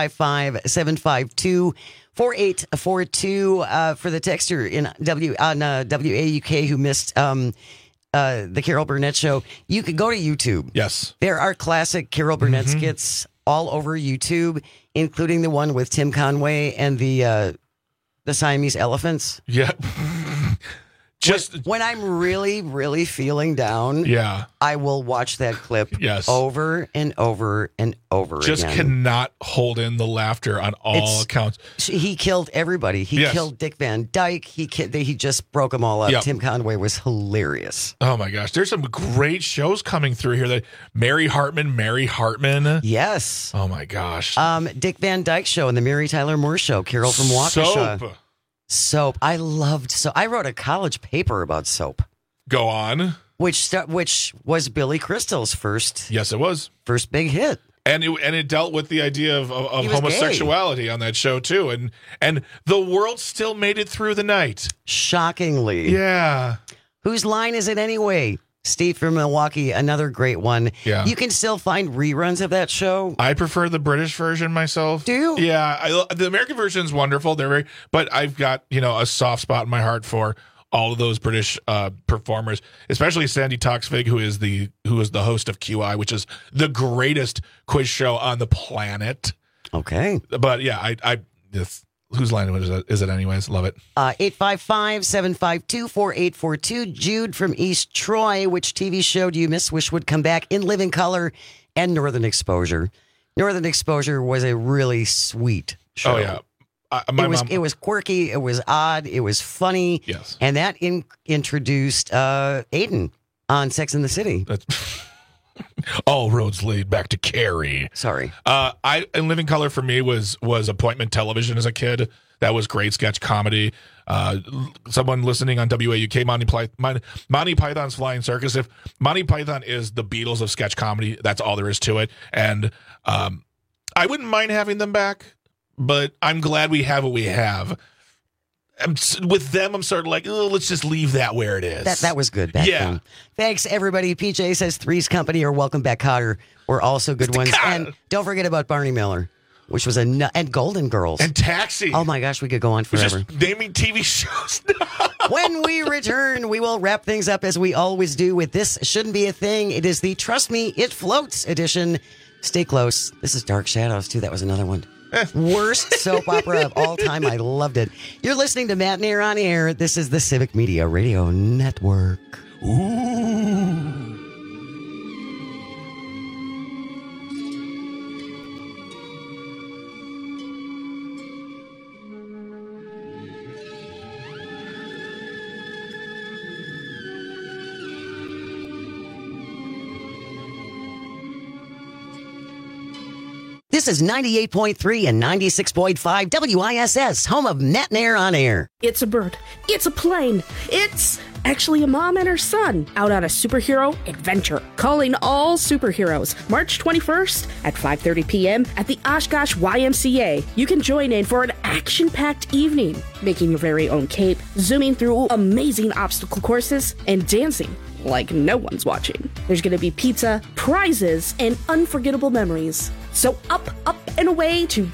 855-752-4842 for the texter in WAUK who missed the Carol Burnett Show. You could go to YouTube. Yes. There are classic Carol Burnett skits all over YouTube, including the one with Tim Conway and the Siamese elephants. Yeah. When I'm really, really feeling down, I will watch that clip over and over and over again. Just cannot hold in the laughter on all accounts. He killed everybody. He killed Dick Van Dyke. He just broke them all up. Yep. Tim Conway was hilarious. Oh my gosh. There's some great shows coming through here. That Mary Hartman. Yes. Oh my gosh. Dick Van Dyke Show and the Mary Tyler Moore Show. Carol from Waukesha. Soap. I loved Soap. I wrote a college paper about Soap. Go on. Which was Billy Crystal's first. Yes, it was. First big hit. And it dealt with the idea of homosexuality on that show too. And the world still made it through the night. Shockingly. Yeah. Whose line is it anyway? Steve from Milwaukee, another great one. Yeah. You can still find reruns of that show. I prefer the British version myself. Do you? Yeah. The American version is wonderful. But I've got, a soft spot in my heart for all of those British performers, especially Sandy Toksvig, who is the host of QI, which is the greatest quiz show on the planet. Okay. But yeah, whose line is it anyways? Love it. 855-752-4842. Jude from East Troy. Which TV show do you miss, wish would come back? In Living Color and Northern Exposure. Northern Exposure was a really sweet show. Oh, yeah. It was quirky. It was odd. It was funny. Yes. And that introduced Aiden on Sex and the City. All roads lead back to Carrie. Sorry. In Living Color for me was appointment television as a kid. That was great sketch comedy. Someone listening on WAUK, Monty Python's Flying Circus. If Monty Python is the Beatles of sketch comedy, that's all there is to it. And I wouldn't mind having them back, but I'm glad we have what we have. with them, I'm sort of like, oh, let's just leave that where it is. That was good back then. Thanks, everybody. PJ says Three's Company or Welcome Back, Kotter were also good ones. And don't forget about Barney Miller, which was and Golden Girls. And Taxi. Oh, my gosh, we could go on forever. Just naming TV shows. When we return, we will wrap things up as we always do with This Shouldn't Be a Thing. It is the Trust Me, It Floats edition. Stay close. This is Dark Shadows, too. That was another one. Worst soap opera of all time. I loved it. You're listening to Matt and Air on Air. This is the Civic Media Radio Network. Ooh. This is 98.3 and 96.5 WISS, home of Matt and Air on Air. It's a bird. It's a plane. It's actually a mom and her son out on a superhero adventure. Calling all superheroes. March 21st at 5:30 p.m. at the Oshkosh YMCA. You can join in for an action-packed evening, making your very own cape, zooming through amazing obstacle courses, and dancing like no one's watching. There's going to be pizza, prizes, and unforgettable memories. So up, and away to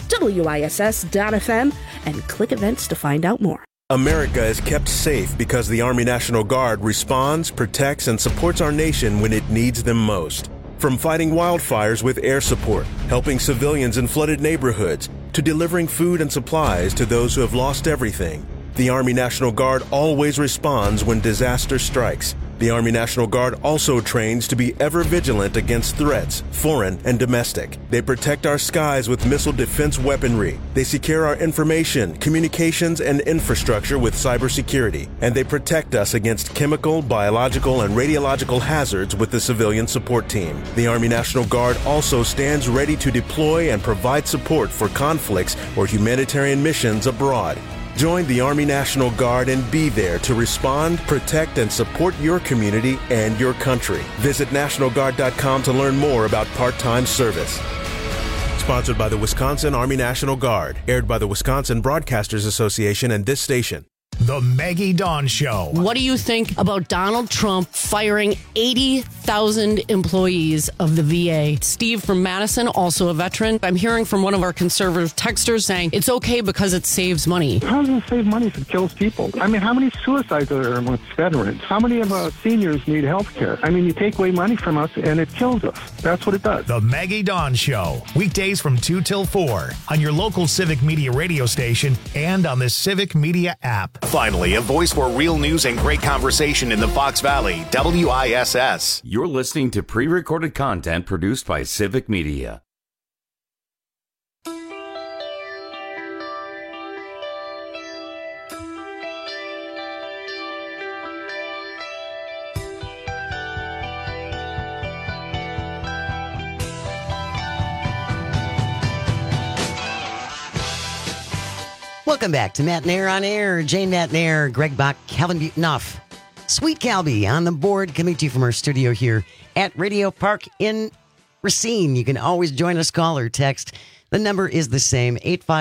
WISS.FM and click events to find out more. America is kept safe because the Army National Guard responds, protects, and supports our nation when it needs them most. From fighting wildfires with air support, helping civilians in flooded neighborhoods, to delivering food and supplies to those who have lost everything, the Army National Guard always responds when disaster strikes. The Army National Guard also trains to be ever vigilant against threats, foreign and domestic. They protect our skies with missile defense weaponry. They secure our information, communications, and infrastructure with cybersecurity. And they protect us against chemical, biological, and radiological hazards with the civilian support team. The Army National Guard also stands ready to deploy and provide support for conflicts or humanitarian missions abroad. Join the Army National Guard and be there to respond, protect, and support your community and your country. Visit NationalGuard.com to learn more about part-time service. Sponsored by the Wisconsin Army National Guard. Aired by the Wisconsin Broadcasters Association and this station. The Maggie Dawn Show. What do you think about Donald Trump firing 80,000 employees of the VA? Steve from Madison, also a veteran. I'm hearing from one of our conservative texters saying it's okay because it saves money. How does it save money if it kills people? I mean, how many suicides are there amongst veterans? How many of us seniors need health care? I mean, you take away money from us and it kills us. That's what it does. The Maggie Dawn Show. Weekdays from 2 till 4 on your local Civic Media radio station and on the Civic Media app. Finally, a voice for real news and great conversation in the Fox Valley, WISS. You're listening to pre-recorded content produced by Civic Media. Welcome back to Matt and Air on Air. Jane Matt and Air, Greg Bach, Calvin Butonoff, Sweet Calby on the board, coming to you from our studio here at Radio Park in Racine. You can always join us, call or text. The number is the same,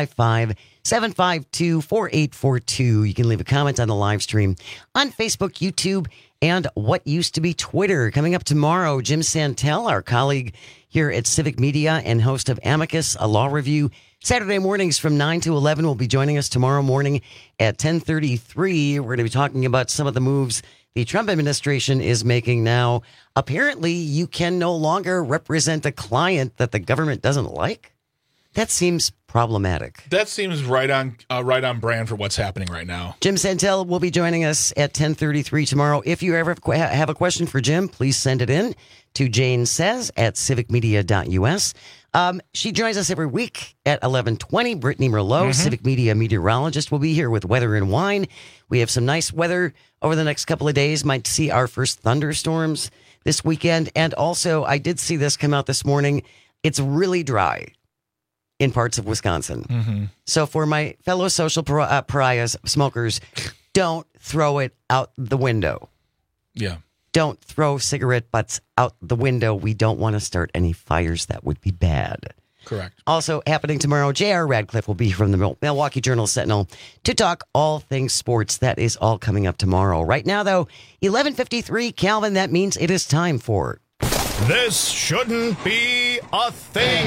855-752-4842. You can leave a comment on the live stream on Facebook, YouTube, and what used to be Twitter. Coming up tomorrow, Jim Santel, our colleague here at Civic Media and host of Amicus, a law review, Saturday mornings from 9 to 11 will be joining us tomorrow morning at 10:33. We're going to be talking about some of the moves the Trump administration is making now. Apparently, you can no longer represent a client that the government doesn't like. That seems problematic. That seems right on brand for what's happening right now. Jim Santel will be joining us at 10:33 tomorrow. If you ever have a question for Jim, please send it in to janesays@civicmedia.us. She joins us every week at 11:20. Brittany Merlot, Civic Media meteorologist, will be here with weather and wine. We have some nice weather over the next couple of days. Might see our first thunderstorms this weekend. And also, I did see this come out this morning. It's really dry in parts of Wisconsin. So for my fellow social pariahs, smokers, don't throw it out the window. Yeah. Don't throw cigarette butts out the window. We don't want to start any fires. That would be bad. Correct. Also happening tomorrow, J.R. Radcliffe will be from the Milwaukee Journal-Sentinel to talk all things sports. That is all coming up tomorrow. Right now, though, 11:53, Calvin, that means it is time for... This shouldn't be a thing.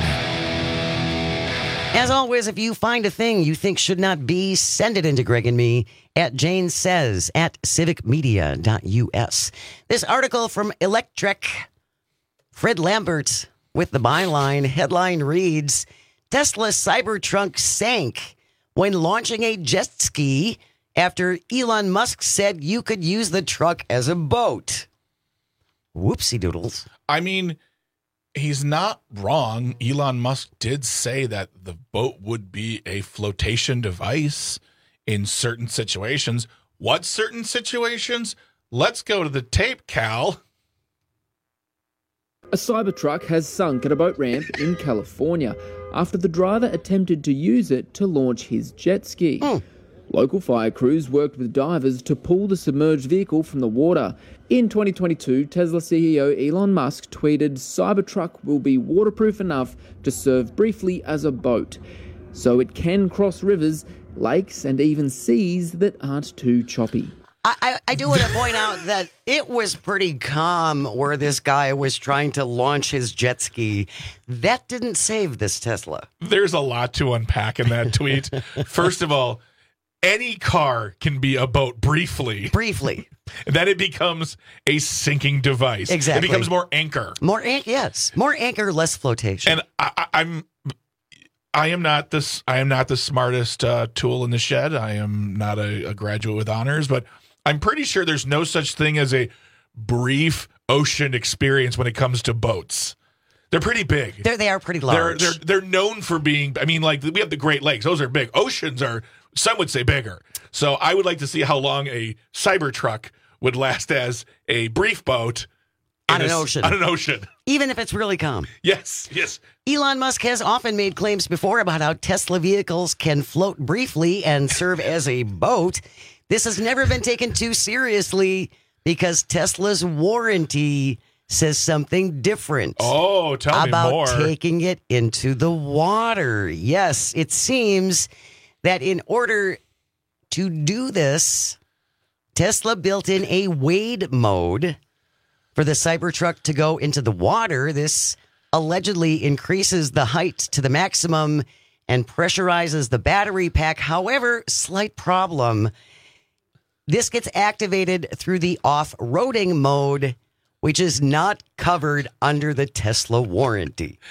As always, if you find a thing you think should not be, send it into Greg and me at Jane Says at civicmedia.us. This article from Electrek, Fred Lambert with the byline. Headline reads, Tesla Cybertruck sank when launching a jet ski after Elon Musk said you could use the truck as a boat. Whoopsie doodles. I mean, he's not wrong. Elon Musk did say that the boat would be a flotation device in certain situations. What certain situations? Let's go to the tape, Cal. A Cybertruck has sunk at a boat ramp in California after the driver attempted to use it to launch his jet ski. Local fire crews worked with divers to pull the submerged vehicle from the water. In 2022, Tesla CEO Elon Musk tweeted, Cybertruck will be waterproof enough to serve briefly as a boat, so it can cross rivers, lakes, and even seas that aren't too choppy. I do want to point out that it was pretty calm where this guy was trying to launch his jet ski. That didn't save this Tesla. There's a lot to unpack in that tweet. First of all, any car can be a boat briefly. Then it becomes a sinking device. Exactly. It becomes more anchor. Yes. More anchor, less flotation. And I am not the smartest tool in the shed. I am not a graduate with honors, but I'm pretty sure there's no such thing as a brief ocean experience when it comes to boats. They're pretty big. They are pretty large. They're known for being, I mean, like we have the Great Lakes. Those are big. Oceans are, some would say, bigger. So I would like to see how long a Cybertruck would last as a brief boat on an ocean. Even if it's really calm. Yes. Elon Musk has often made claims before about how Tesla vehicles can float briefly and serve as a boat. This has never been taken too seriously because Tesla's warranty says something different. Oh, tell me more. About taking it into the water. Yes, it seems that in order to do this, Tesla built in a wade mode for the Cybertruck to go into the water. This allegedly increases the height to the maximum and pressurizes the battery pack. However, slight problem. This gets activated through the off-roading mode, which is not covered under the Tesla warranty.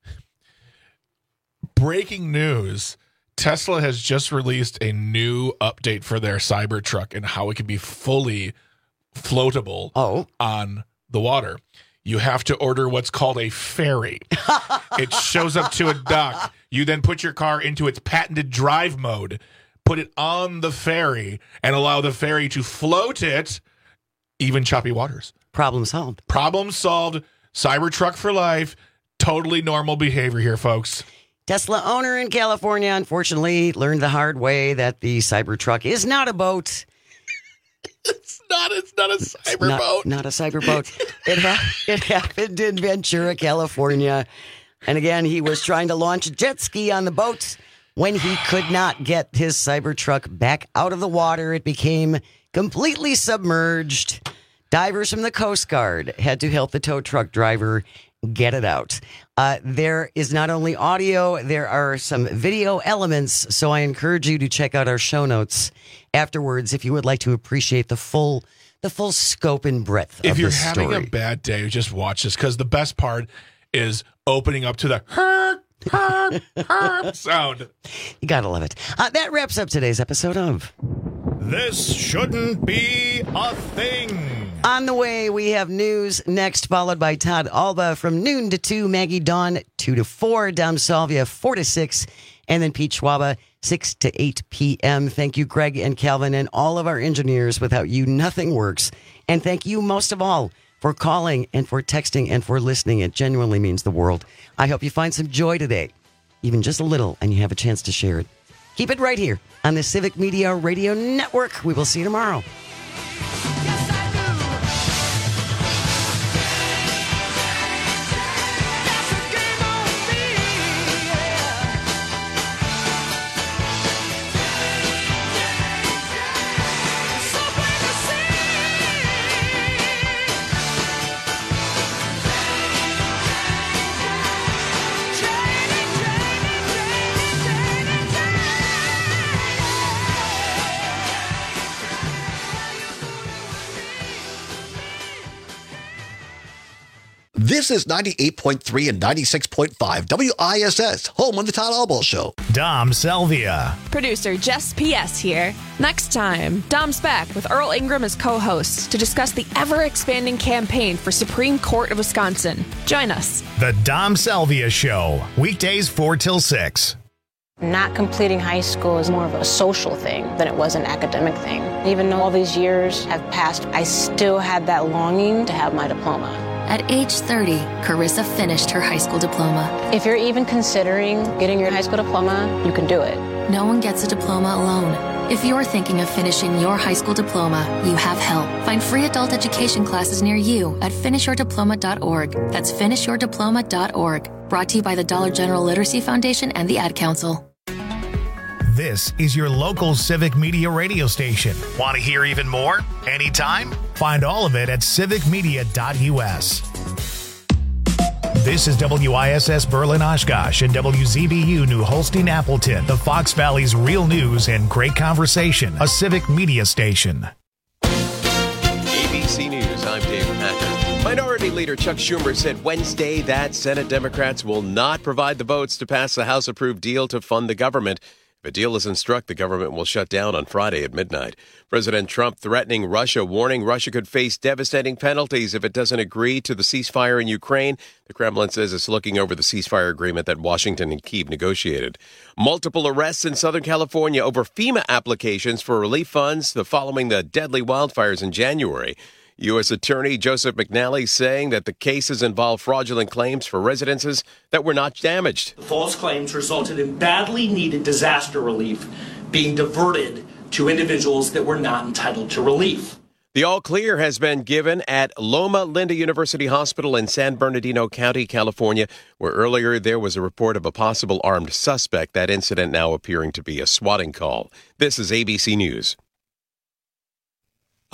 Breaking news. Tesla has just released a new update for their Cybertruck and how it can be fully floatable on the water. You have to order what's called a ferry. It shows up to a dock. You then put your car into its patented drive mode, put it on the ferry, and allow the ferry to float it, even choppy waters. Problem solved. Cybertruck for life. Totally normal behavior here, folks. Tesla owner in California, unfortunately, learned the hard way that the Cybertruck is not a boat. It's not a cyberboat. Not a cyberboat. It happened in Ventura, California. And again, he was trying to launch a jet ski on the boat. When he could not get his Cybertruck back out of the water, it became completely submerged. Divers from the Coast Guard had to help the tow truck driver get it out. There is not only audio, there are some video elements, so I encourage you to check out our show notes afterwards if you would like to appreciate the full scope and breadth of the story. If you're having a bad day, just watch this, because the best part is opening up to the herp sound. You gotta love it. That wraps up today's episode of This Shouldn't Be a Thing. On the way, we have news next, followed by Todd Alba from noon to 2, Maggie Dawn 2 to 4, Dom Salvia 4 to 6, and then Pete Schwaba 6 to 8 p.m. Thank you, Greg and Calvin, and all of our engineers. Without you, nothing works. And thank you most of all for calling and for texting and for listening. It genuinely means the world. I hope you find some joy today, even just a little, and you have a chance to share it. Keep it right here on the Civic Media Radio Network. We will see you tomorrow. This is 98.3 and 96.5 WISS, home of the Todd Albaugh Show. Dom Selvia. Producer Jess P.S. here. Next time, Dom's back with Earl Ingram as co-host to discuss the ever-expanding campaign for Supreme Court of Wisconsin. Join us. The Dom Selvia Show, weekdays 4 till 6. Not completing high school is more of a social thing than it was an academic thing. Even though all these years have passed, I still had that longing to have my diploma. At age 30, Carissa finished her high school diploma. If you're even considering getting your high school diploma, you can do it. No one gets a diploma alone. If you're thinking of finishing your high school diploma, you have help. Find free adult education classes near you at finishyourdiploma.org. That's finishyourdiploma.org. Brought to you by the Dollar General Literacy Foundation and the Ad Council. This is your local civic media radio station. Want to hear even more? Anytime? Find all of it at civicmedia.us. This is WISS Berlin Oshkosh and WZBU New Holstein Appleton, the Fox Valley's real news and great conversation, a civic media station. ABC News, I'm Dave Packer. Minority Leader Chuck Schumer said Wednesday that Senate Democrats will not provide the votes to pass the House-approved deal to fund the government. If a deal isn't struck, the government will shut down on Friday at midnight. President Trump threatening Russia, warning Russia could face devastating penalties if it doesn't agree to the ceasefire in Ukraine. The Kremlin says it's looking over the ceasefire agreement that Washington and Kyiv negotiated. Multiple arrests in Southern California over FEMA applications for relief funds following the deadly wildfires in January. U.S. Attorney Joseph McNally saying that the cases involve fraudulent claims for residences that were not damaged. The false claims resulted in badly needed disaster relief being diverted to individuals that were not entitled to relief. The all clear has been given at Loma Linda University Hospital in San Bernardino County, California, where earlier there was a report of a possible armed suspect. That incident now appearing to be a swatting call. This is ABC News.